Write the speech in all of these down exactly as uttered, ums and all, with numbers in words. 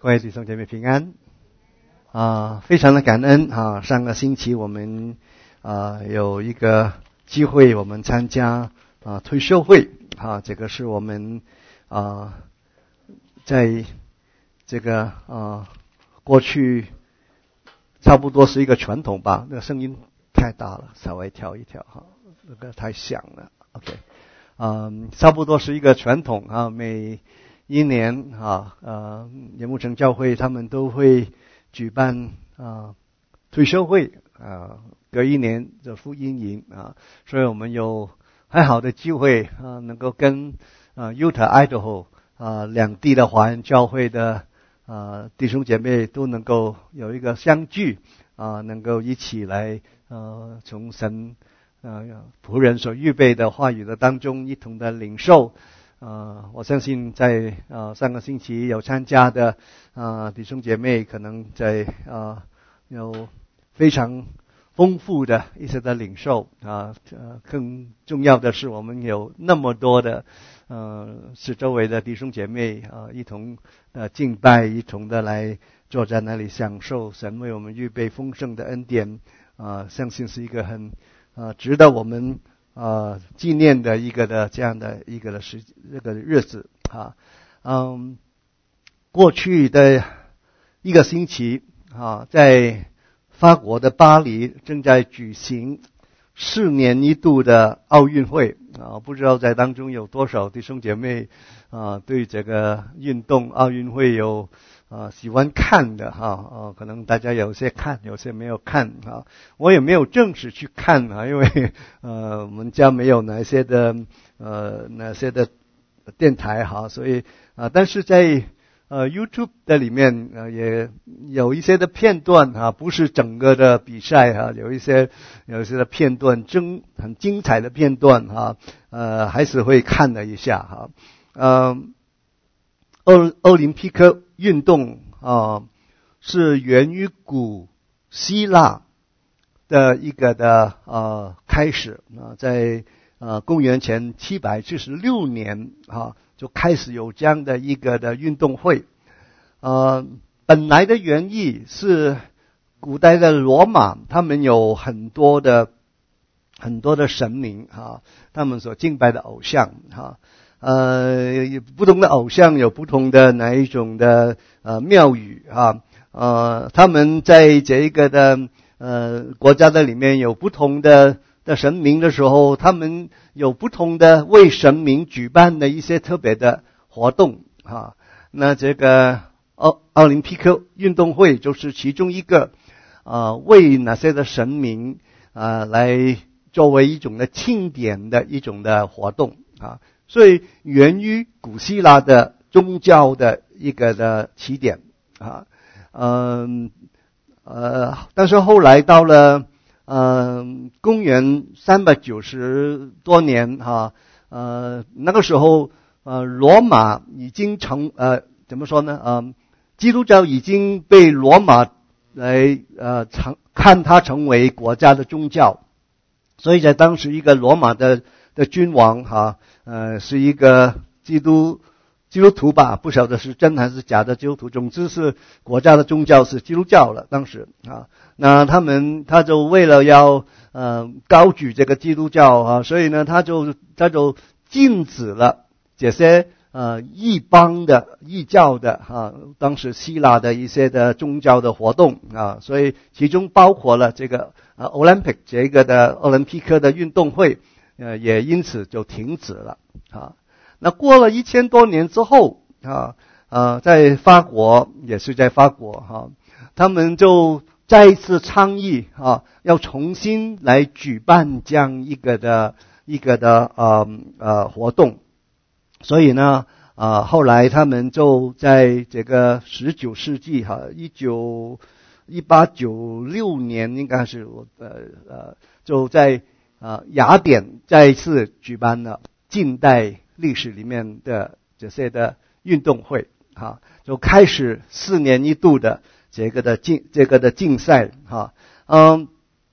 各位弟兄姐妹平安啊！非常的感恩啊！上个星期我们啊有一个机会，我们参加啊退休会啊，这个是我们啊在这个啊过去差不多是一个传统吧。那个声音太大了，稍微调一调哈，那个太响了。OK， 嗯，差不多是一个传统啊，每一年啊，呃，盐牧城教会他们都会举办啊退休会啊，隔一年的福音营啊，所以我们有很好的机会啊，能够跟啊 Utah、Idaho 啊两地的华人教会的啊弟兄姐妹都能够有一个相聚啊，能够一起来呃从神呃仆人所预备的话语的当中一同的领受。呃，我相信在呃上个星期有参加的呃弟兄姐妹，可能在呃有非常丰富的一些的领受啊，呃，更重要的是我们有那么多的呃是周围的弟兄姐妹啊，一同呃敬拜，一同的来坐在那里享受神为我们预备丰盛的恩典啊，相信是一个很呃值得我们呃，纪念的一个的这样的一个的时这个日子啊，嗯，过去的一个星期啊，在法国的巴黎正在举行四年一度的奥运会啊，不知道在当中有多少弟兄姐妹啊对这个运动奥运会有啊，喜欢看的哈啊，可能大家有些看，有些没有看啊。我也没有正式去看啊，因为呃，我们家没有哪些的呃哪些的电台哈，所以啊，但是在呃 YouTube 的里面呃也有一些的片段啊，不是整个的比赛哈，有一些有一些的片段，精很精彩的片段哈，呃，还是会看了一下哈，呃。奥奥林匹克运动啊，是源于古希腊的一个的呃开始啊，在呃公元前七百七十六年啊就开始有这样的一个的运动会。呃，本来的原意是古代的罗马，他们有很多的很多的神明啊，他们所敬拜的偶像哈。呃，不同的偶像有不同的哪一种的呃庙宇啊，呃，他们在这一个的呃国家的里面有不同的的神明的时候，他们有不同的为神明举办的一些特别的活动啊。那这个奥奥林匹克运动会就是其中一个啊，为哪些的神明啊来作为一种的庆典的一种的活动啊。所以源于古希腊的宗教的一个的起点啊，嗯呃，但是后来到了嗯公元三百九十多年哈，呃那个时候呃罗马已经成呃怎么说呢呃基督教已经被罗马来呃成看它成为国家的宗教，所以在当时一个罗马的的君王哈。呃，是一个基督基督徒吧，不晓得是真还是假的基督徒。总之是国家的宗教是基督教了，当时啊，那他们他就为了要呃高举这个基督教啊，所以呢，他就他就禁止了这些呃异邦的异教的啊，当时希腊的一些的宗教的活动啊，所以其中包括了这个呃 Olympic 这个的奥林匹克的运动会。呃，也因此就停止了啊。那过了一千多年之后啊，呃，在法国也是在法国哈、啊，他们就再一次倡议啊，要重新来举办这样一个的一个的呃呃活动。所以呢，啊，后来他们就在这个十九世纪哈，一九一八九六年应该是我呃呃就在。啊，雅典再一次举办了近代历史里面的这些的运动会，哈，就开始四年一度的这个的竞这个的竞赛，哈，嗯，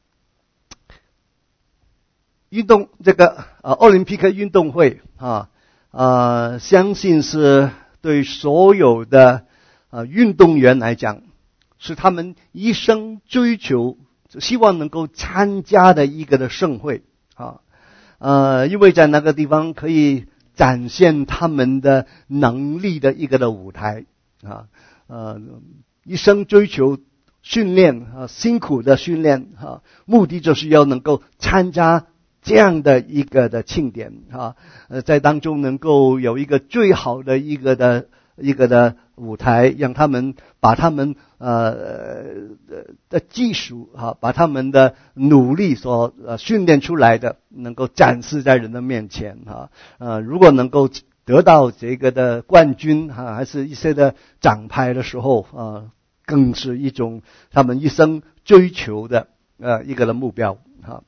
运动这个呃奥林匹克运动会，啊，呃，相信是对所有的呃运动员来讲，是他们一生追求、希望能够参加的一个的盛会啊。呃，因为在那个地方可以展现他们的能力的一个的舞台啊。呃，一生追求训练啊，辛苦的训练啊，目的就是要能够参加这样的一个的庆典啊，呃，在当中能够有一个最好的一个的一个的舞台，让他们把他们呃的技术啊，把他们的努力所呃训练出来的，能够展示在人的面前啊。呃，如果能够得到这个的冠军啊，还是一些的奖牌的时候啊，更是一种他们一生追求的呃一个的目标啊。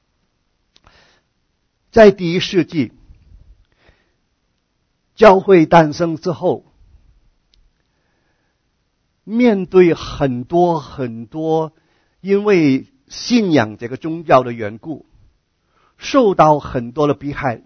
在第一世纪，教会诞生之后，面对很多很多因为信仰这个宗教的缘故，受到很多的迫害。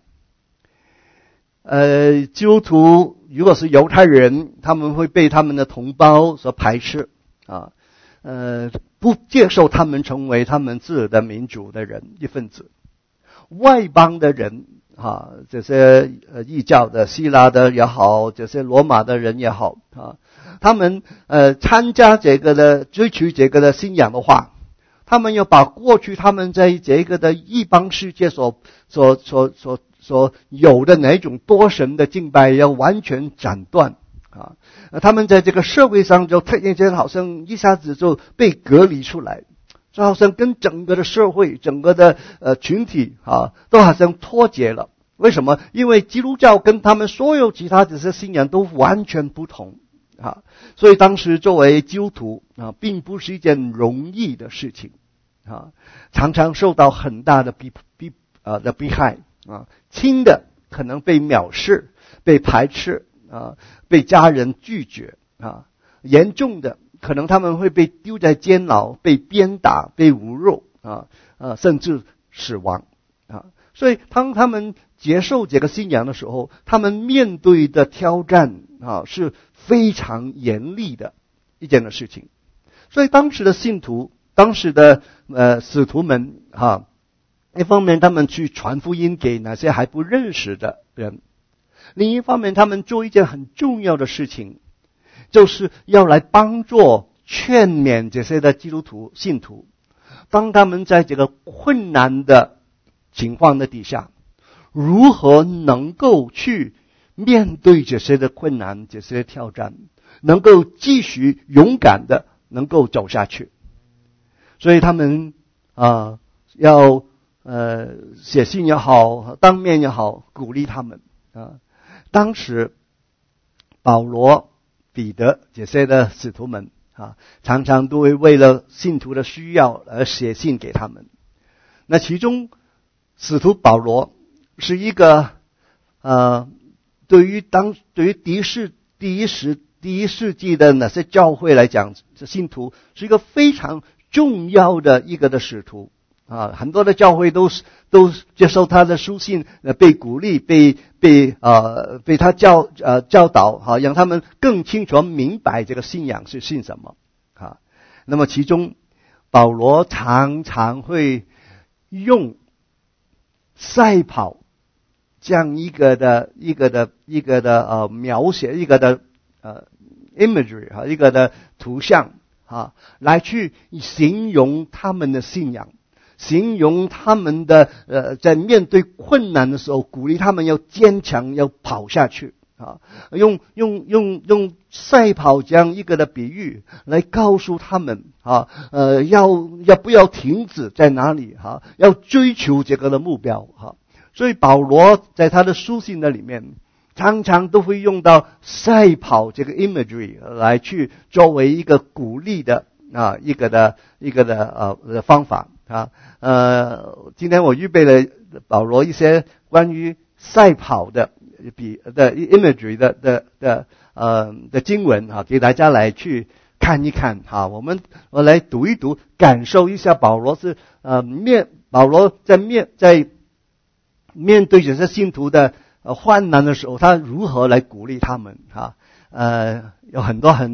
呃，基督徒如果是犹太人，他们会被他们的同胞所排斥啊，呃，不接受他们成为他们自己的民族的人一份子。外邦的人啊，这些呃异教的、希腊的也好，这些罗马的人也好啊，他们呃参加这个的追求这个的信仰的话，他们要把过去他们在这个的异邦世界所所所所所有的哪种多神的敬拜要完全斩断啊！他们在这个社会上就突然间好像一下子就被隔离出来，就好像跟整个的社会、整个的呃群体啊，都好像脱节了。为什么？因为基督教跟他们所有其他这些信仰都完全不同啊！所以当时作为基督徒啊，并不是一件容易的事情啊，常常受到很大的逼逼啊的迫害啊，轻的可能被藐视、被排斥啊，被家人拒绝啊，严重的可能他们会被丢在监牢、被鞭打、被侮辱啊，呃，甚至死亡啊。所以当他们接受这个信仰的时候，他们面对的挑战啊是非常严厉的一件的事情。所以当时的信徒、当时的呃使徒们哈，一方面他们去传福音给那些还不认识的人，另一方面他们做一件很重要的事情，就是要来帮助劝勉这些的基督徒信徒，当他们在这个困难的情况的底下，如何能够去面对这些的困难、这些挑战，能够继续勇敢的能够走下去。所以他们啊、呃、要呃写信也好，当面也好，鼓励他们啊。当时保罗、彼得这些的使徒们啊，常常都会为了信徒的需要而写信给他们。那其中使徒保罗是一个呃，对于当对于第一世第一世第一世纪的那些教会来讲，这信徒是一个非常重要的一个的使徒啊，很多的教会都都接受他的书信，呃，被鼓励，被被呃被他教呃教导，哈、啊，让他们更清楚明白这个信仰是信什么啊。那么其中保罗常常会用赛跑这样一个的一个的一个的呃描写，一个的呃 imagery 哈，一个的图像啊，来去形容他们的信仰，形容他们的呃在面对困难的时候，鼓励他们要坚强，要跑下去啊，用用用用赛跑这样一个的比喻来告诉他们啊，呃要要不要停止在哪里哈、啊，要追求这个的目标哈、啊。所以保罗在他的书信的里面，常常都会用到赛跑这个 imagery 来去作为一个鼓励的啊一个的一个的呃的方法啊。呃，今天我预备了保罗一些关于赛跑的比的 imagery 的的的呃的经文啊，给大家来去看一看哈。我们我来读一读，感受一下保罗是呃面保罗在面在面对这些信徒的呃患难的时候，他如何来鼓励他们哈？呃，有很多很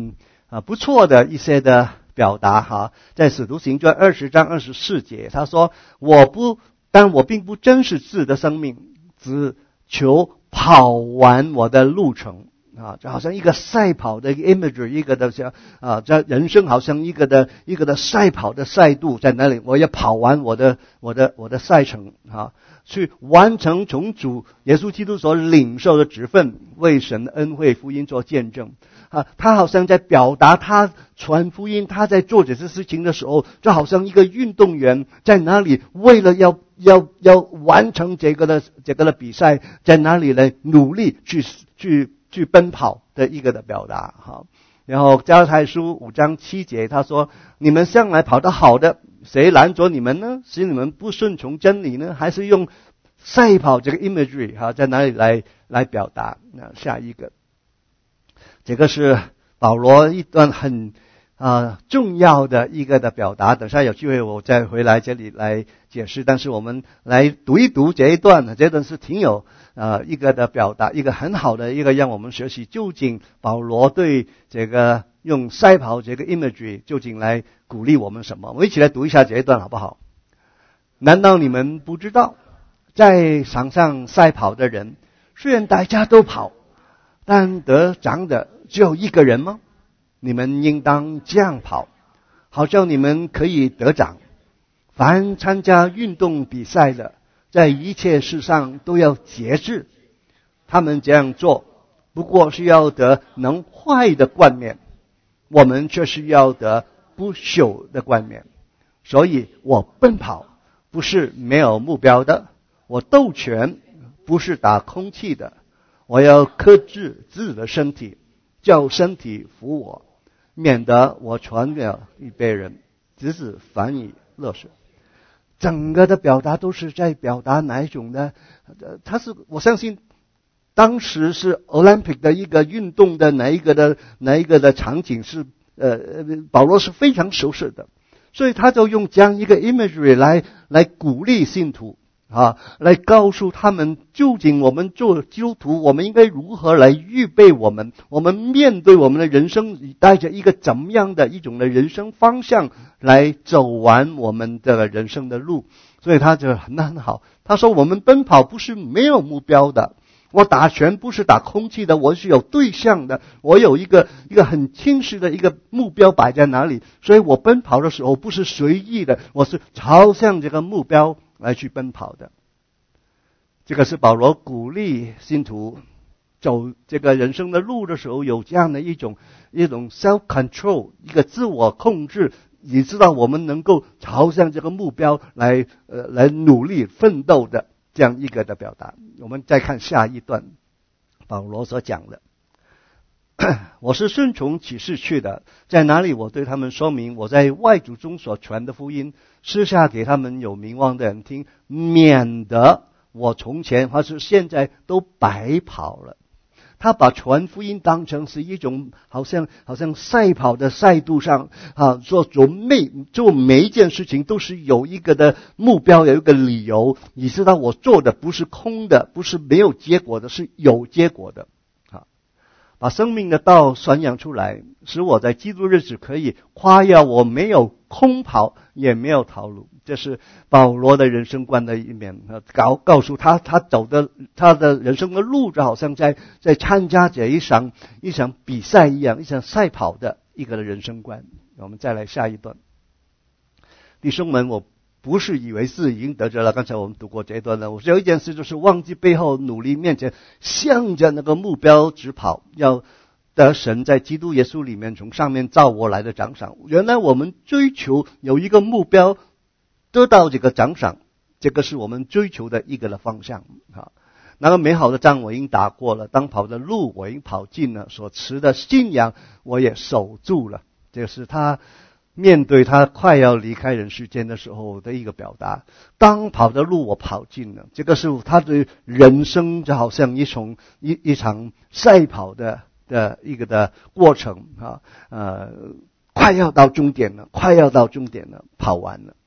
啊不错的一些的表达哈。在使徒行传二十章二十四节，他说：“我不，但我并不珍视自己的生命，只求跑完我的路程。”啊，就好像一个赛跑的一个 imagery， 一个的像啊，这人生好像一个的一个的赛跑的赛度在那里，我要跑完我的我的我的赛程啊，去完成从主耶稣基督所领受的职分，为神的恩惠福音做见证啊。他好像在表达他传福音，他在做这些事情的时候，就好像一个运动员在哪里为了要要要完成这个的这个的比赛，在哪里来努力去去。去奔跑的一个的表达哈。然后加拉太书五章七节他说：“你们向来跑得好的，谁拦着你们呢？使你们不顺从真理呢？”还是用赛跑这个 imagery 哈，在哪里来来表达？那下一个，这个是保罗一段很啊、呃、重要的一个的表达。等下有机会我再回来这里来解释。但是我们来读一读这一段，这一段是挺有呃，一个的表达，一个很好的一个让我们学习究竟保罗对这个用赛跑这个 imagery 究竟来鼓励我们什么？我们一起来读一下这一段好不好？难道你们不知道，在场上赛跑的人，虽然大家都跑，但得奖的只有一个人吗？你们应当这样跑，好叫你们可以得奖。凡参加运动比赛的，在一切事上都要节制，他们这样做不过是要得能坏的冠冕，我们却是要得不朽的冠冕。所以我奔跑不是没有目标的，我斗拳不是打空气的，我要克制自己的身体，叫身体服我，免得我传了一辈人，直至反以乐水。整个的表达都是在表达哪一种呢？呃，他是我相信当时是 Olympic 的一个运动的哪一个的哪一个的场景是呃保罗是非常熟悉的，所以他就用这样一个 imagery 来来鼓励信徒啊，来告诉他们究竟我们做基督徒，我们应该如何来预备我们，我们面对我们的人生，带着一个怎么样的一种的人生方向来走完我们的人生的路。所以他就很很好，他说我们奔跑不是没有目标的，我打拳不是打空气的，我是有对象的，我有一个一个很清晰的一个目标摆在哪里，所以我奔跑的时候不是随意的，我是朝向这个目标来去奔跑的。这个是保罗鼓励信徒走这个人生的路的时候，有这样的一种一种 self control， 一个自我控制，你知道我们能够朝向这个目标来呃来努力奋斗的这样一个的表达。我们再看下一段，保罗所讲的，我是顺从启示去的，在哪里我对他们说明我在外族中所传的福音，私下给他们有名望的人听，免得我从前或是现在都白跑了。他把传福音当成是一种好像好像赛跑的赛度上啊，做做每做每一件事情都是有一个的目标，有一个理由。你知道我做的不是空的，不是没有结果的，是有结果的啊！把生命的道传扬出来，使我在基督日子可以夸耀我没有空跑，也没有逃路。这是保罗的人生观的一面，告告诉他他走的他的人生的路，就好像在在参加这一场一场比赛一样，一场赛跑的一个人生观。我们再来下一段，弟兄们，我不是以为是已经得着了，刚才我们读过这一段了。我有一件事就是忘记背后，努力面前，向着那个目标直跑，要得神在基督耶稣里面从上面照我来的奖赏。原来我们追求有一个目标，得到这个奖赏，这个是我们追求的一个的方向啊。那个美好的仗我已经打过了，当跑的路我已经跑尽了，所持的信仰我也守住了。这是他面对他快要离开人世间的时候的一个表达。当跑的路我跑尽了，这个是他的人生就好像一场一一场赛跑的的一个的过程啊，呃，快要到终点了，快要到终点了，跑完了。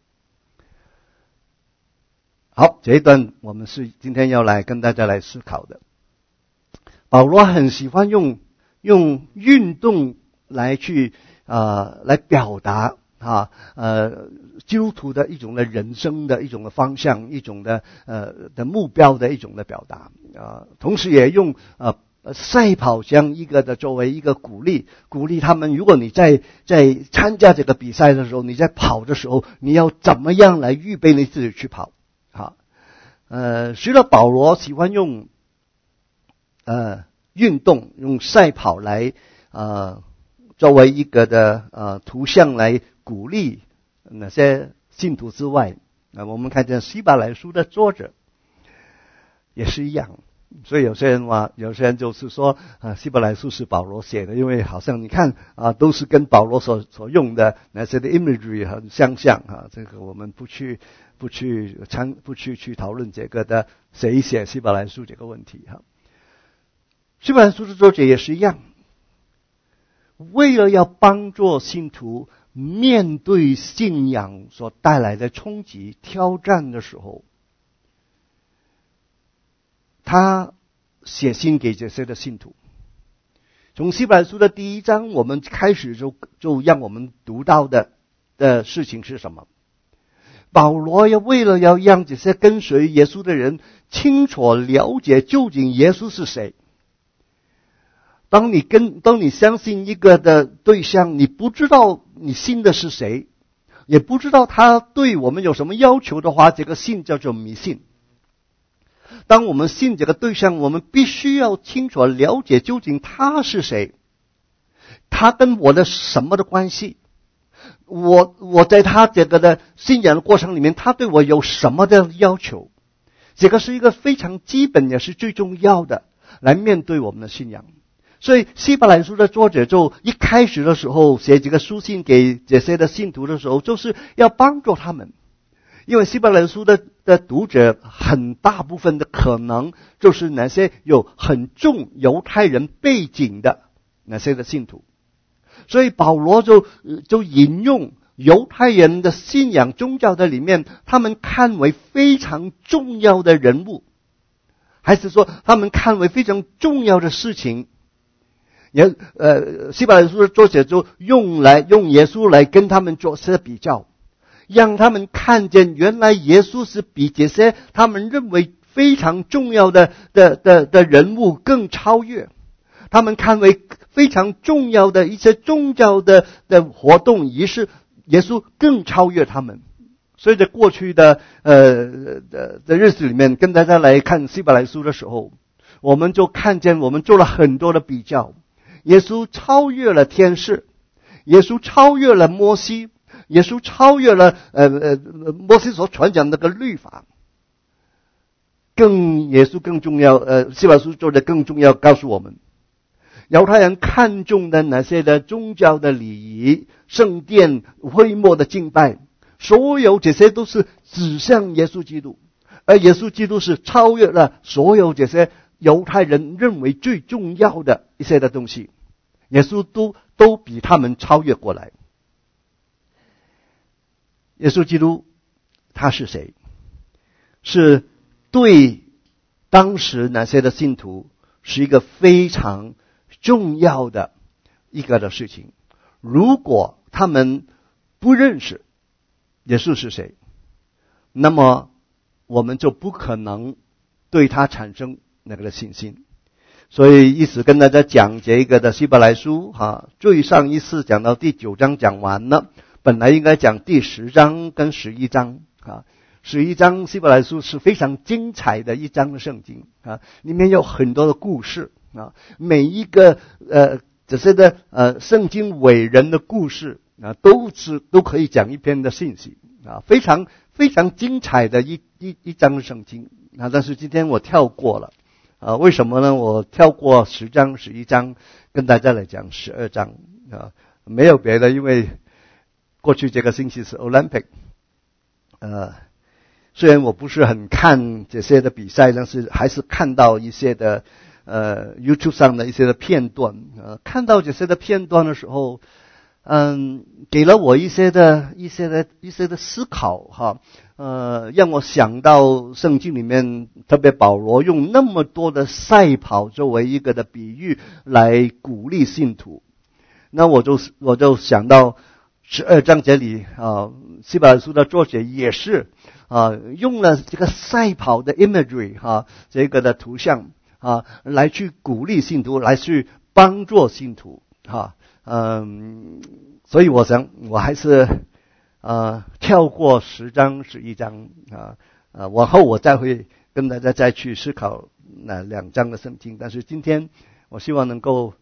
好，这一段我们是今天要来跟大家来思考的。保罗很喜欢用用运动来去呃来表达啊呃基督徒的一种的人生的一种的方向，一种的呃的目标的一种的表达啊、呃，同时也用呃赛跑像一个的作为一个鼓励，鼓励他们，如果你在在参加这个比赛的时候，你在跑的时候，你要怎么样来预备你自己去跑？好，呃，除了保罗喜欢用呃运动用赛跑来呃作为一个的呃图像来鼓励那些信徒之外，啊，我们看见希伯来书的作者也是一样。所以有些人话，有些人就是说啊，希伯来书是保罗写的，因为好像你看啊，都是跟保罗所所用的那些的 imagery 很相像啊。这个我们不去不去参不去去讨论这个的谁写希伯来书这个问题哈。希伯来书的作者也是一样，为了要帮助信徒面对信仰所带来的冲击挑战的时候，他写信给这些的信徒。从希伯来书的第一章我们开始就就让我们读到的的事情是什么？保罗要为了要让这些跟随耶稣的人清楚了解究竟耶稣是谁。当你跟当你相信一个的对象，你不知道你信的是谁，也不知道他对我们有什么要求的话，这个信叫做迷信。当我们信这个对象，我们必须要清楚了解究竟他是谁，他跟我的什么的关系，我我在他这个的信仰的过程里面，他对我有什么的要求。这个是一个非常基本也是最重要的来面对我们的信仰。所以希伯来书的作者就一开始的时候写这个书信给这些的信徒的时候，就是要帮助他们。因为希伯来书的的读者很大部分的可能就是那些有很重犹太人背景的那些的信徒，所以保罗就就引用犹太人的信仰宗教的里面他们看为非常重要的人物，还是说他们看为非常重要的事情，也呃希伯来书的作者就用来用耶稣来跟他们做些比较，让他们看见原来耶稣是比这些他们认为非常重要的的的的人物更超越，他们看为非常重要的一些宗教的的活动仪式，耶稣更超越他们。所以在过去的呃的的日子里面，跟大家来看希伯来书的时候，我们就看见我们做了很多的比较，耶稣超越了天使，耶稣超越了摩西，耶稣超越了呃呃摩西所传讲的那个律法，更耶稣更重要，呃希伯来书做的更重要，告诉我们犹太人看重的那些的宗教的礼仪、圣殿、会幕的敬拜，所有这些都是指向耶稣基督，而耶稣基督是超越了所有这些犹太人认为最重要的一些的东西，耶稣都都比他们超越过来。耶稣基督他是谁？是对当时那些的信徒是一个非常重要的一个的事情。如果他们不认识耶稣是谁，那么我们就不可能对他产生那个的信心。所以一直跟大家讲这个的希伯来书哈，最上一次讲到第九章讲完了，本来应该讲第十章跟十一章啊。十一章希伯来书是非常精彩的一章的圣经啊，里面有很多的故事啊，每一个呃这些的呃圣经伟人的故事啊，都是都可以讲一篇的信息啊，非常非常精彩的一一一章的圣经啊。但是今天我跳过了啊，为什么呢？我跳过十章、十一章，跟大家来讲十二章啊，没有别的，因为过去这个星期是 Olympic， 呃。虽然我不是很看这些的比赛，但是还是看到一些的呃 YouTube 上的一些的片段，呃，看到这些的片段的时候，嗯，给了我一些的一些的一些的思考哈，呃，让我想到圣经里面，特别保罗用那么多的赛跑作为一个的比喻来鼓励信徒。 那我就我就想到十二章这里啊，希伯来书的作者也是啊，用了这个赛跑的 imagery 啊，这个的图像啊，来去鼓励信徒，来去帮助信徒啊，嗯，所以我想我还是呃跳过十章十一章啊，呃，往后我再会跟大家再去思考那两章的圣经，但是今天我希望能够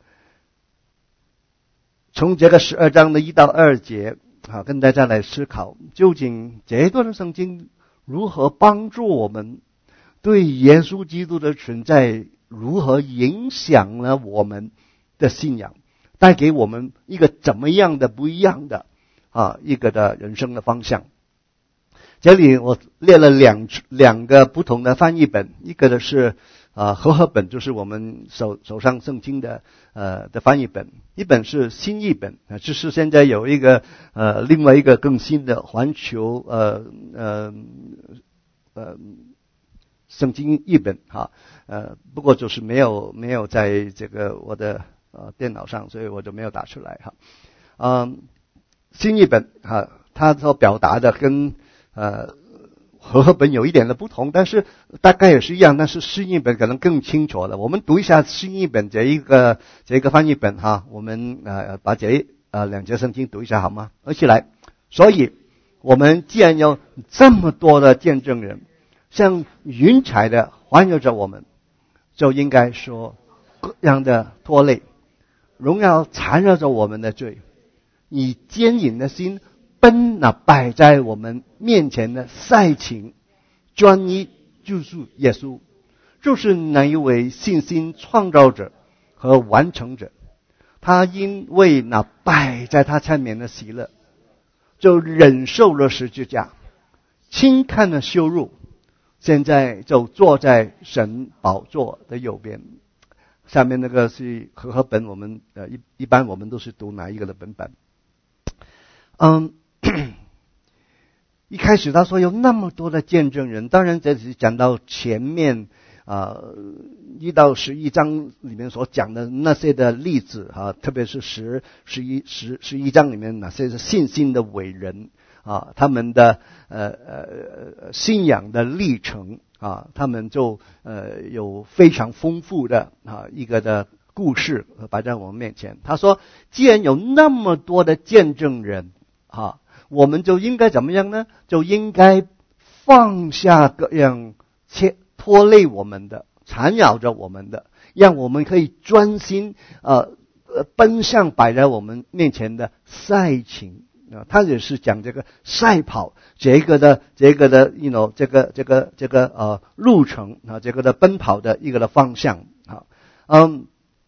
从这个十二章的一到二节啊，跟大家来思考，究竟这一段圣经如何帮助我们，对耶稣基督的存在如何影响了我们的信仰，带给我们一个怎么样的不一样的啊一个的人生的方向。这里我列了两两个不同的翻译本，一个的是啊和合本，就是我们手手上圣经的呃的翻译本，一本是新译本啊，就是现在有一个呃另外一个更新的环球呃呃呃圣经译本哈，呃不过就是没有没有在这个我的呃电脑上，所以我就没有打出来哈。嗯，新译本哈，它所表达的跟呃和合本有一点的不同，但是大概也是一样，但是新译本可能更清楚了。我们读一下新译本这一个这一个翻译本哈，我们呃把这呃两节圣经读一下好吗？一起来。所以我们既然有这么多的见证人，像云彩的环绕着我们，就应该说各样的拖累，荣耀缠绕着我们的罪，以坚忍的心奔那摆在我们面前的赛情，专一就是耶稣，就是那一位信心创造者和完成者。他因为那摆在他前面的喜乐，就忍受了十字架，轻看了羞辱，现在就坐在神宝座的右边。下面那个是和合本，我们呃一一般我们都是读哪一个的本本？嗯。一开始他说有那么多的见证人，当然这只是讲到前面啊一到十一章里面所讲的那些的例子啊，特别是十、十一、十、十一章里面哪些是信心的伟人啊，他们的呃呃信仰的历程啊，他们就呃有非常丰富的啊一个的故事摆在我们面前。他说，既然有那么多的见证人啊，我们就应该怎么样呢？就应该放下各样拖累我们的、缠绕着我们的，让我们可以专心呃呃奔向摆在我们面前的赛情啊。他也是讲这个赛跑，这个的这个的 you know 这个这个这个呃路程啊，这个的奔跑的一个的方向啊。嗯，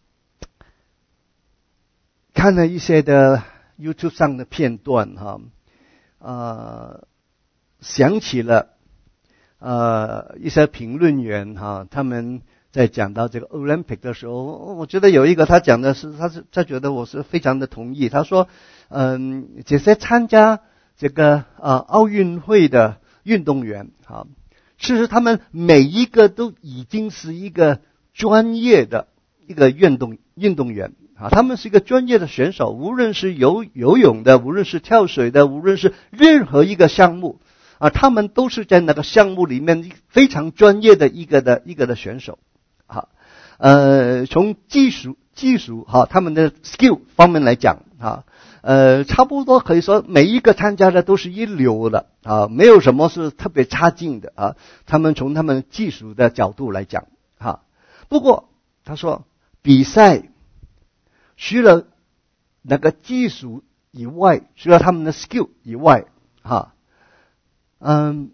看了一些的 YouTube 上的片段哈，呃，想起了呃一些评论员哈，他们在讲到这个 Olympic 的时候，我觉得有一个他讲的是，他是他觉得我是非常的同意。他说，嗯，这些参加这个呃奥运会的运动员哈，其实他们每一个都已经是一个专业的一个运动运动员。啊，他们是一个专业的选手，无论是游游泳的，无论是跳水的，无论是任何一个项目，啊，他们都是在那个项目里面非常专业的一个的一个的选手。好，呃，从技术技术哈，他们的 skill 方面来讲，啊，呃，差不多可以说每一个参加的都是一流的啊，没有什么是特别差劲的啊。他们从他们技术的角度来讲，哈，不过他说比赛。除了那个技术以外，除了他们的 skill 以外，哈，嗯，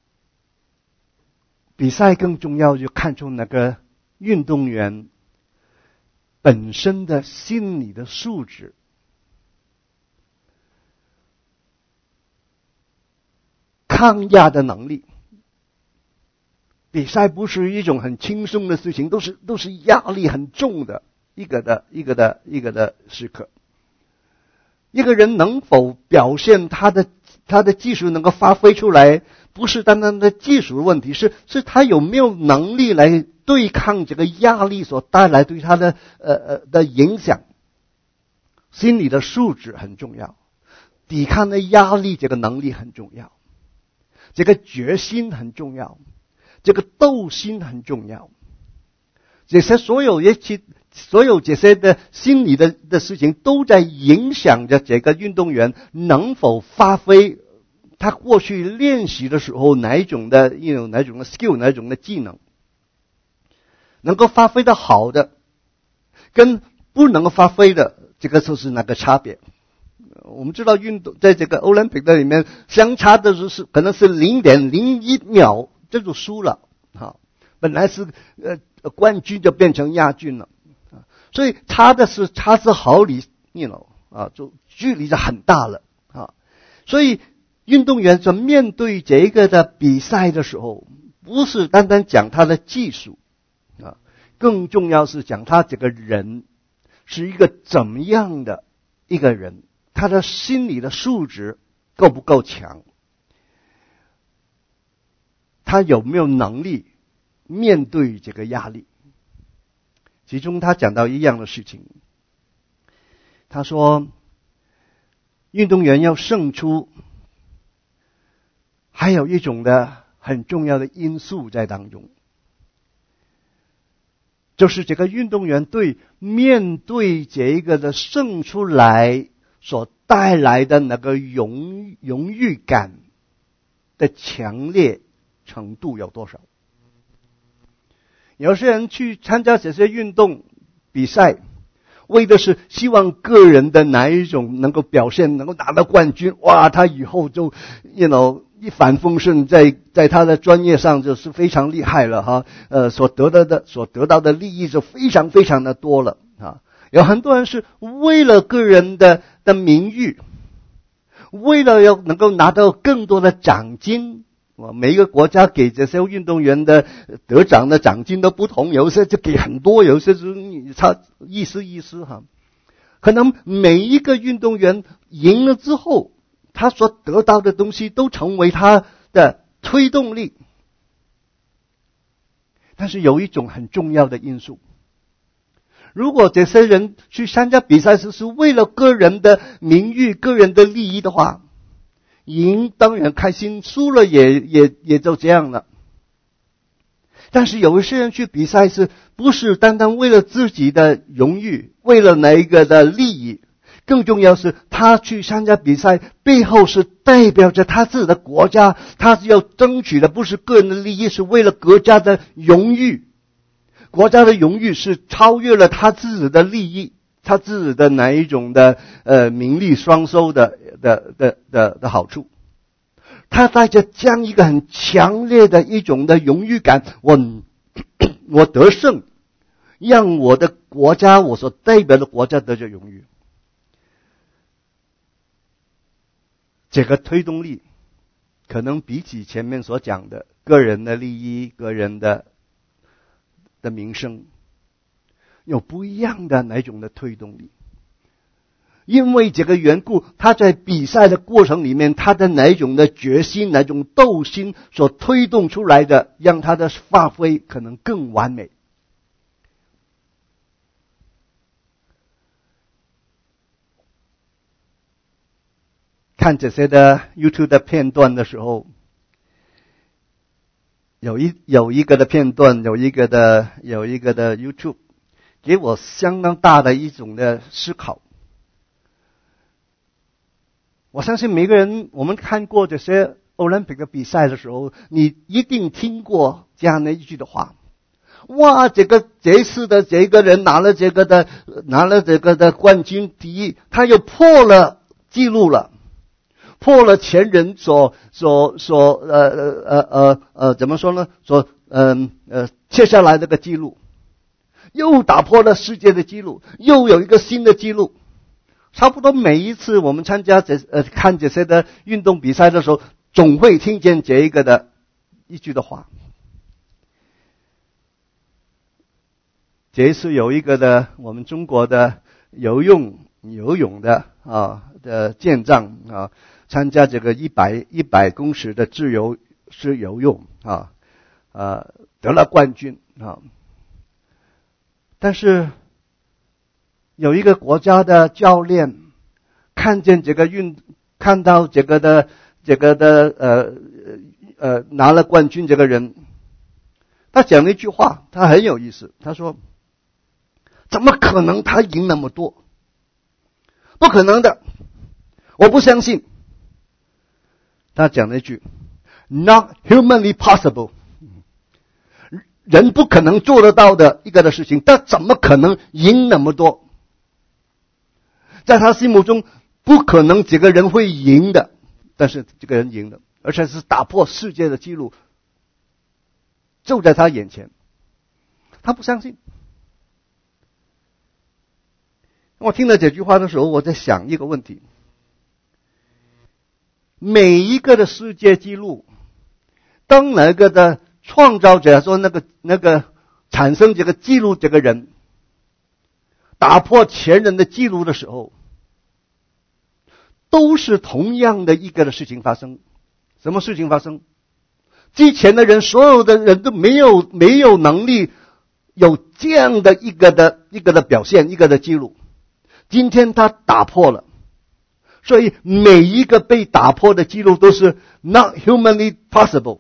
比赛更重要，就看出那个运动员本身的心理的素质，抗压的能力。比赛不是一种很轻松的事情，都是都是压力很重的。一个的一个的一个的时刻，一个人能否表现他的他的技术能够发挥出来，不是单单的技术的问题，是是他有没有能力来对抗这个压力所带来对他的呃呃的影响。 心理的素质很重要，抵抗的压力这个能力很重要，这个决心很重要，这个斗心很重要。这些所有一切，所有这些的心理的的事情，都在影响着这个运动员能否发挥他过去练习的时候哪一种的，you know，哪一种的 skill， 哪一种的技能，能够发挥的好的，跟不能够发挥的，这个就是那个差别。我们知道运动在这个 Olympic 的里面，相差的就是可能是零点零一秒，这就输了。好，本来是呃冠军就变成亚军了，所以差的是差之毫厘，you know，啊，就距离就很大了啊。所以运动员在面对这个的比赛的时候，不是单单讲他的技术啊，更重要是讲他这个人是一个怎么样的一个人，他的心理的素质够不够强，他有没有能力面对这个压力。其中他讲到一样的事情，他说运动员要胜出，还有一种的很重要的因素在当中，就是这个运动员对面对这一个的胜出来所带来的那个荣荣誉感的强烈程度有多少。有些人去参加这些运动比赛，为的是希望个人的哪一种能够表现，能够拿到冠军，哇，他以后就 you know 一帆风顺，在在他的专业上就是非常厉害了哈，呃，所得到的所得到的利益就非常非常的多了啊。有很多人是为了个人的的名誉，为了要能够拿到更多的奖金。每一个国家给这些运动员的得奖的奖金都不同，有些就给很多，有些就是差意思意思哈。可能每一个运动员赢了之后，他所得到的东西都成为他的推动力。但是有一种很重要的因素，如果这些人去参加比赛时是为了个人的名誉、个人的利益的话，赢当然开心，输了也也也就这样了。但是有一些人去比赛是不是单单为了自己的荣誉，为了哪一个的利益，更重要是他去参加比赛背后是代表着他自己的国家，他是要争取的不是个人的利益，是为了国家的荣誉。国家的荣誉是超越了他自己的利益，他自己的哪一种的呃名利双收的的的的的好处，他带着这样一个很强烈的一种的荣誉感，我我得胜，让我的国家，我所代表的国家得着荣誉。这个推动力可能比起前面所讲的个人的利益、个人的的名声有不一样的哪种的推动力。因为这个缘故，他在比赛的过程里面，他的哪种的决心、哪种斗心所推动出来的，让他的发挥可能更完美。看这些的 YouTube 的片段的时候，有一有一个的片段，有一个的有一个的 YouTube， 给我相当大的一种的思考。我相信每个人，我们看过这些 Olympic 的比赛的时候，你一定听过这样的一句的话：哇，这个这次的这个人拿了这个的拿了这个的冠军第一，他又破了记录了，破了前人所所所呃呃呃呃怎么说呢？所嗯 呃, 呃切下来这个记录，又打破了世界的记录，又有一个新的记录。差不多每一次我们参加这呃看这些的运动比赛的时候，总会听见这一个的一句的话。这一次有一个的我们中国的游泳游泳的啊的健将啊，参加这个一百一百公尺的自由式游泳啊，呃得了冠军啊，但是有一个国家的教练看见这个运，看到这个的这个的呃呃拿了冠军这个人，他讲了一句话，他很有意思，他说：“怎么可能他赢那么多？不可能的，我不相信。”他讲了一句 ：“Not humanly possible。”人不可能做得到的一个的事情，他怎么可能赢那么多？在他心目中，不可能这个人会赢的，但是这个人赢了，而且是打破世界的纪录，就在他眼前，他不相信。我听了这句话的时候，我在想一个问题：每一个的世界纪录，当那个的创造者说那个那个产生这个记录这个人打破前人的记录的时候，都是同样的一个的事情发生。什么事情发生？之前的人，所有的人都没有没有能力有这样的一个的一个的表现，一个的记录。今天他打破了，所以每一个被打破的记录都是 not humanly possible。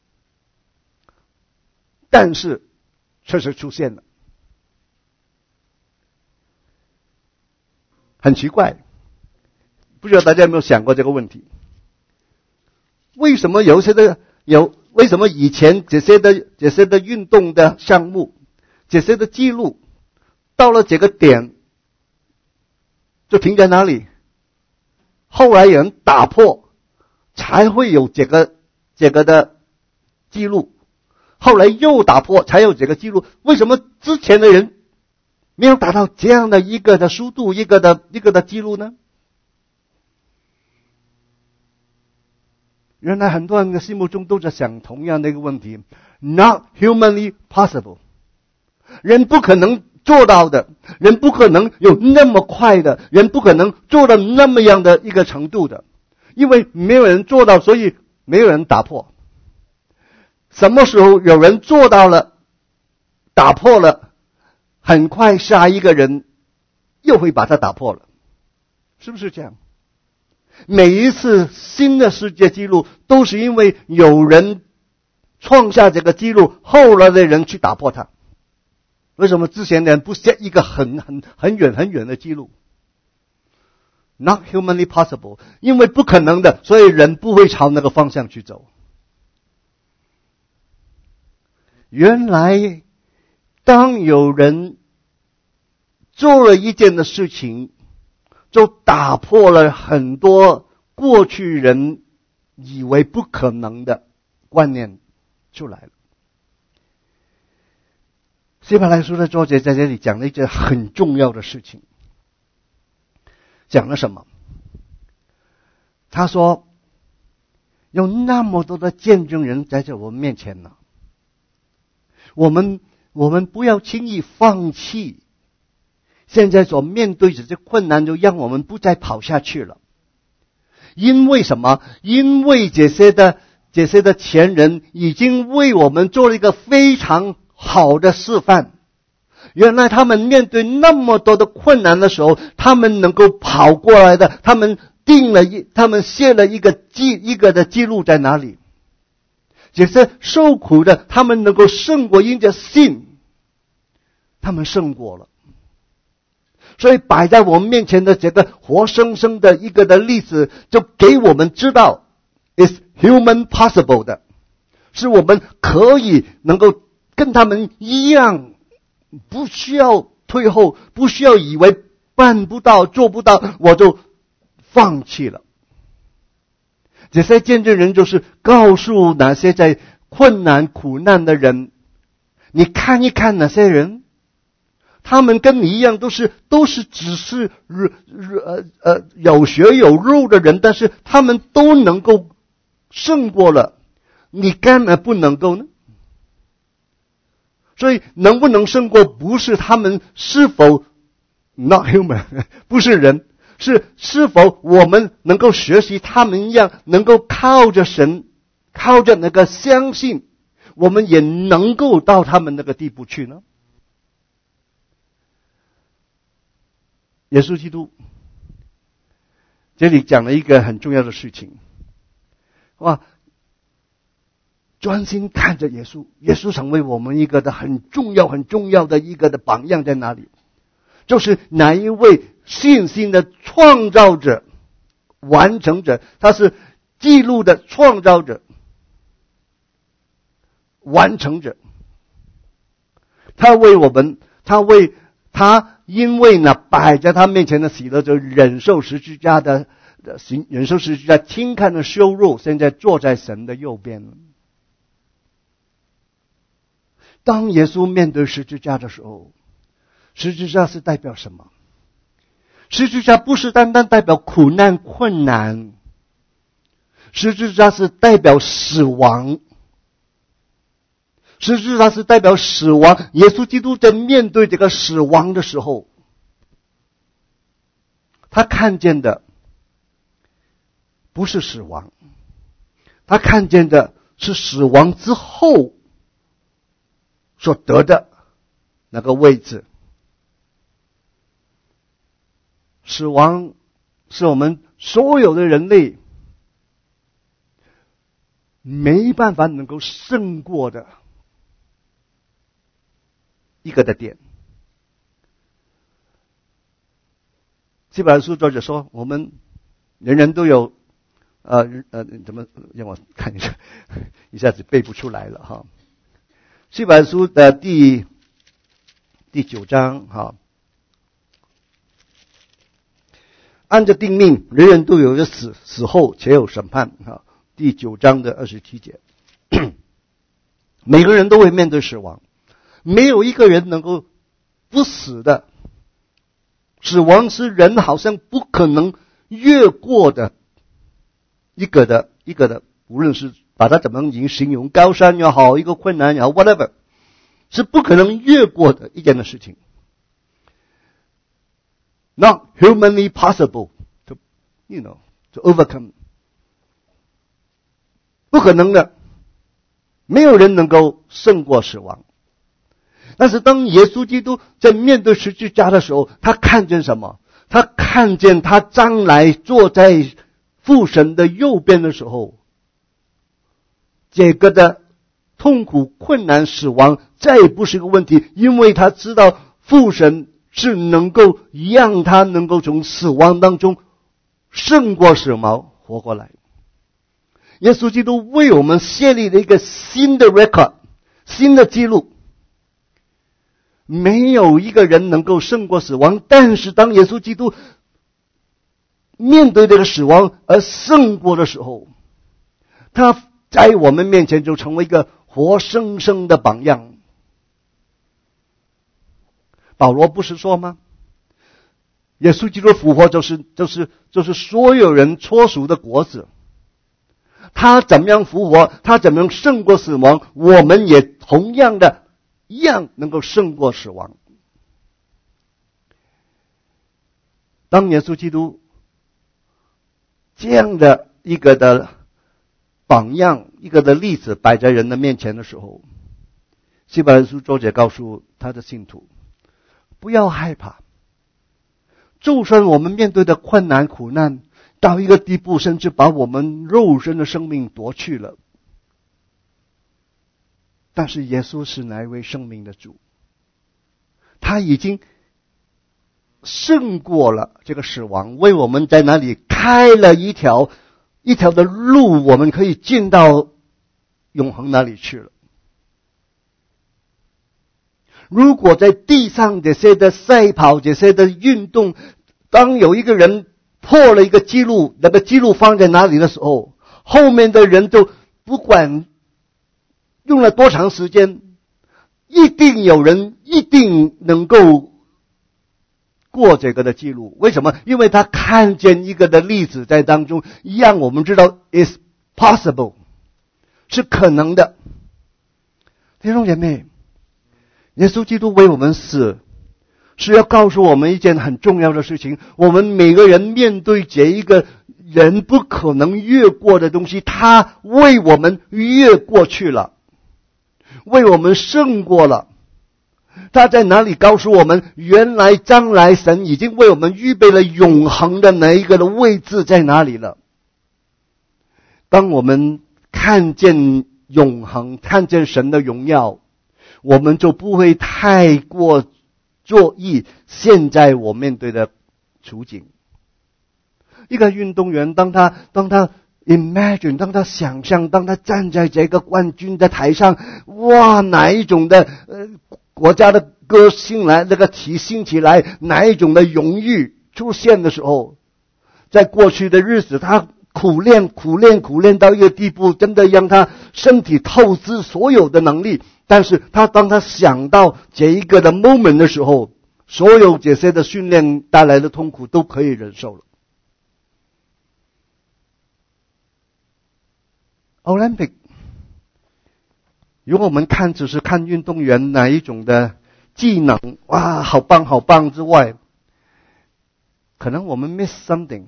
但是确实出现了，很奇怪，不知道大家有没有想过这个问题？为什么有些的有为什么以前这些的这些的运动的项目，这些的记录，到了这个点就停在哪里？后来有人打破，才会有这个这个的记录。后来又打破，才有这个记录。为什么之前的人没有达到这样的一个的速度，一个的一个的记录呢？原来很多人的心目中都在想同样的一个问题 ：Not humanly possible。人不可能做到的，人不可能有那么快的，人不可能做到那么样的一个程度的，因为没有人做到，所以没有人打破。什么时候有人做到了，打破了，很快下一个人又会把它打破了，是不是这样？每一次新的世界纪录都是因为有人创下这个纪录，后来的人去打破它。为什么之前的人不设一个很很很远很远的纪录？ Not humanly possible， 因为不可能的，所以人不会朝那个方向去走。原来当有人做了一件的事情，就打破了很多过去人以为不可能的观念出来了。希伯来书的作者在这里讲了一件很重要的事情。讲了什么？他说有那么多的见证人在这我们面前呢，我们我们不要轻易放弃现在所面对的这困难，就让我们不再跑下去了。因为什么？因为这些的这些的前人已经为我们做了一个非常好的示范。原来他们面对那么多的困难的时候，他们能够跑过来的，他们定了一，他们写了一个记一个的记录在哪里？这些受苦的，他们能够胜过，因着信，他们胜过了。所以摆在我们面前的这个活生生的一个的例子，就给我们知道 is human possible 的，是我们可以能够跟他们一样，不需要退后，不需要以为办不到做不到我就放弃了。这些见证人就是告诉那些在困难苦难的人，你看一看那些人，他们跟你一样，都是都是只是呃呃有血有肉的人，但是他们都能够胜过了，你干嘛不能够呢？所以能不能胜过，不是他们是否 not human， 不是人，是是否我们能够学习他们一样，能够靠着神，靠着那个相信，我们也能够到他们那个地步去呢？ 耶稣基督这里讲了一个很重要的事情，哇！专心看着耶稣，耶稣成为我们一个的很重要、很重要的一个的榜样在哪里？就是哪一位信心的创造者、完成者，他是记录的创造者、完成者。他为我们，他为他，因为呢摆在他面前的喜乐，就忍受十字架的行，忍受十字架轻看的羞辱，现在坐在神的右边。当耶稣面对十字架的时候，十字架是代表什么？十字架不是单单代表苦难困难，十字架是代表死亡。十字架是代表死亡。耶稣基督在面对这个死亡的时候，他看见的不是死亡，他看见的是死亡之后所得的那个位置。死亡是我们所有的人类没办法能够胜过的一个的点。希伯来书作者说，我们人人都有呃呃怎么让我看一下，一下子背不出来了哈。希伯来书的第第九章哈，按着定命，人人都有一个死，死后且有审判哈。第九章的二十七节，每个人都会面对死亡，没有一个人能够不死的。死亡是人好像不可能越过的一个的一个的，无论是把它怎么形容，高山也好，一个困难也好 whatever， 是不可能越过的一件的事情。Not humanly possible to, you know, to overcome. 不可能的，没有人能够胜过死亡。但是当耶稣基督在面对十字架的时候，他看见什么？他看见他将来坐在父神的右边的时候，这个的痛苦、困难、死亡再也不是个问题，因为他知道父神是能够让他能够从死亡当中胜过死亡，活过来。耶稣基督为我们设立了一个新的 record， 新的记录。没有一个人能够胜过死亡，但是当耶稣基督面对这个死亡而胜过的时候，他在我们面前就成为一个活生生的榜样。保罗不是说吗？耶稣基督复活就是就是就是所有人初熟的果子。他怎么样复活，他怎么样胜过死亡，我们也同样的一样能够胜过死亡。当耶稣基督这样的一个的榜样，一个的例子摆在人的面前的时候，希伯来书作者告诉他的信徒，不要害怕，就算我们面对的困难苦难到一个地步，甚至把我们肉身的生命夺去了，但是耶稣是哪一位生命的主？他已经胜过了这个死亡，为我们在那里开了一条一条的路，我们可以进到永恒那里去了。如果在地上这些的赛跑，这些的运动，当有一个人破了一个记录，那个记录放在哪里的时候，后面的人都不管用了多长时间，一定有人一定能够过这个的记录。为什么？因为他看见一个的例子在当中，让我们知道 is possible， 是可能的。弟兄姐妹，耶稣基督为我们死，是要告诉我们一件很重要的事情。我们每个人面对这一个人不可能越过的东西，他为我们越过去了，为我们胜过了。 他在哪里告诉我们，原来将来神已经为我们预备了永恒的那一个的位置在哪里了。当我们看见永恒，看见神的荣耀，我们就不会太过在意现在我面对的处境。一个运动员，当他当他 imagine， 当他想象，当他站在这个冠军的台上，哇，哪一种的呃国家的歌兴来，那个提兴起来，哪一种的荣誉出现的时候，在过去的日子，他苦练苦练苦练到一个地步，真的让他身体透支所有的能力。但是他当他想到这一个的 moment 的时候，所有这些的训练带来的痛苦都可以忍受了。Olympic， 如果我们看只是看运动员哪一种的技能，哇，好棒好棒之外，可能我们 miss something。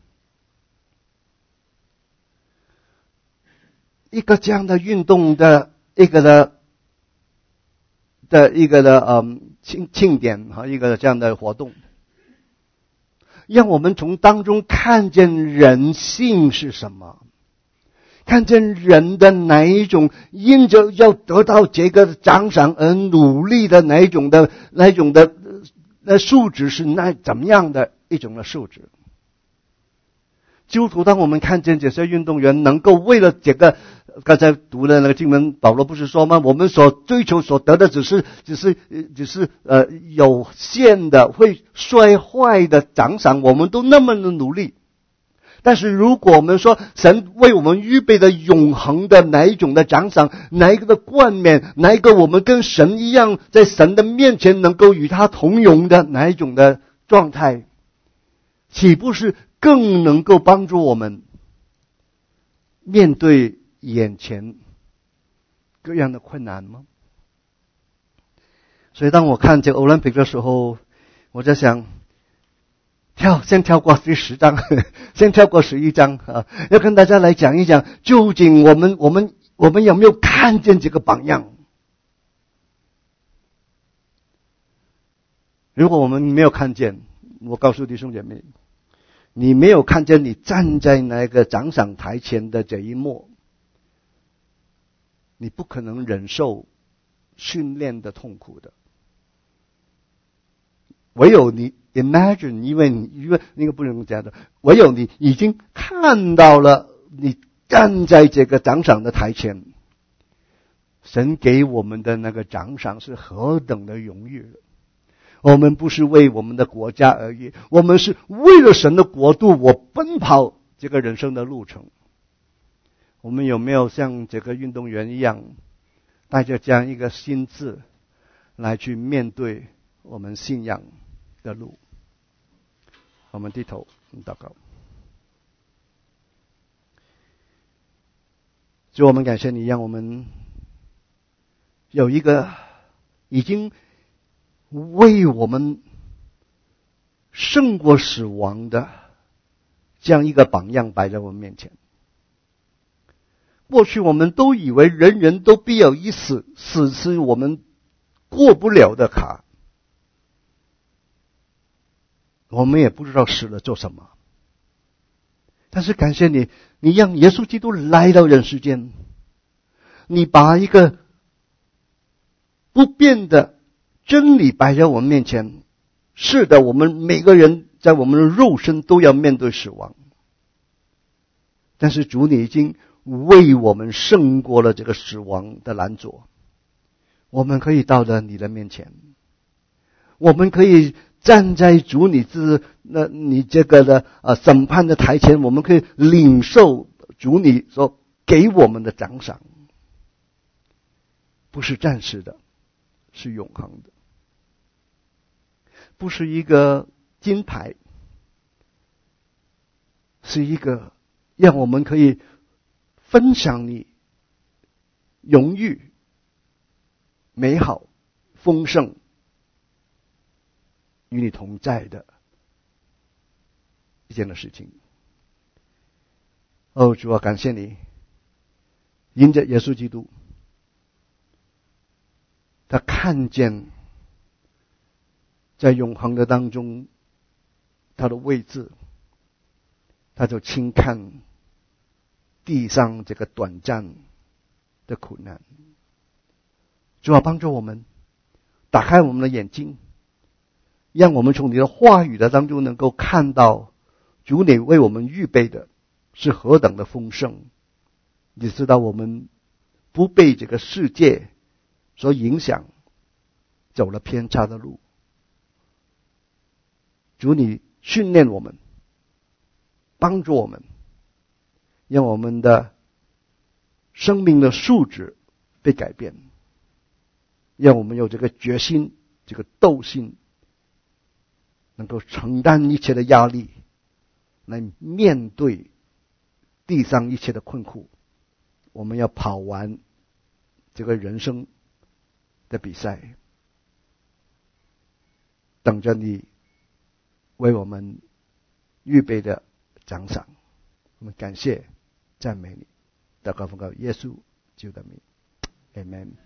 一个这样的运动的一个的的一个的嗯庆庆典和一个这样的活动，让我们从当中看见人性是什么，看见人的哪一种因着要得到这个奖赏而努力的哪一种的哪一种的呃素质是那怎么样的一种的素质。基督徒，当我们看见这些运动员能够为了这个，刚才读的那个经文，保罗不是说吗？我们所追求所得的只是只是只是呃有限的会摔坏的奖赏，我们都那么的努力。但是如果我们说神为我们预备的永恒的哪一种的奖赏，哪一个的冠冕，哪一个我们跟神一样在神的面前能够与他同荣的哪一种的状态，岂不是更能够帮助我们面对眼前各样的困难吗？所以当我看这个 Olympic 的时候，我在想，跳先跳过第十章，先跳过十一章啊，要跟大家来讲一讲，究竟我们我们我们有没有看见这个榜样？如果我们没有看见，我告诉弟兄姐妹，你没有看见你站在那个奖赏台前的这一幕，你不可能忍受训练的痛苦的。唯有你 imagine， 因为你因为那个不能讲的，唯有你已经看到了，你站在这个奖赏的台前，神给我们的那个奖赏是何等的荣誉。我们不是为我们的国家而已，我们是为了神的国度，我奔跑这个人生的路程。我们有没有像这个运动员一样，带着这样一个心志来去面对我们信仰的路？我们低头祷告。主，我们感谢你，让我们有一个已经为我们胜过死亡的这样一个榜样摆在我们面前。过去我们都以为人人都必有一死，死是我们过不了的坎，我们也不知道死了做什么。但是感谢你，你让耶稣基督来到人世间，你把一个不变的真理摆在我们面前。是的，我们每个人在我们的肉身都要面对死亡，但是主你已经为我们胜过了这个死亡的拦阻，我们可以到了你的面前，我们可以站在主你之那你这个的呃审判的台前，我们可以领受主你所给我们的奖赏，不是暂时的，是永恒的，不是一个金牌，是一个让我们可以分享你荣誉、美好、丰盛与你同在的一件的事情。哦，主啊，感谢你，因着耶稣基督，他看见在永恒的当中，他的位置，他就轻看地上这个短暂的苦难。主啊，帮助我们打开我们的眼睛，让我们从你的话语的当中能够看到主你为我们预备的是何等的丰盛。你知道我们不被这个世界所影响，走了偏差的路。主你训练我们，帮助我们，让我们的生命的素质被改变，让我们有这个决心，这个斗心，能够承担一切的压力，来面对地上一切的困苦。我们要跑完这个人生的比赛，等着你为我们预备的奖赏。我们感谢赞美你，祷告奉告耶稣基督的名 Amen。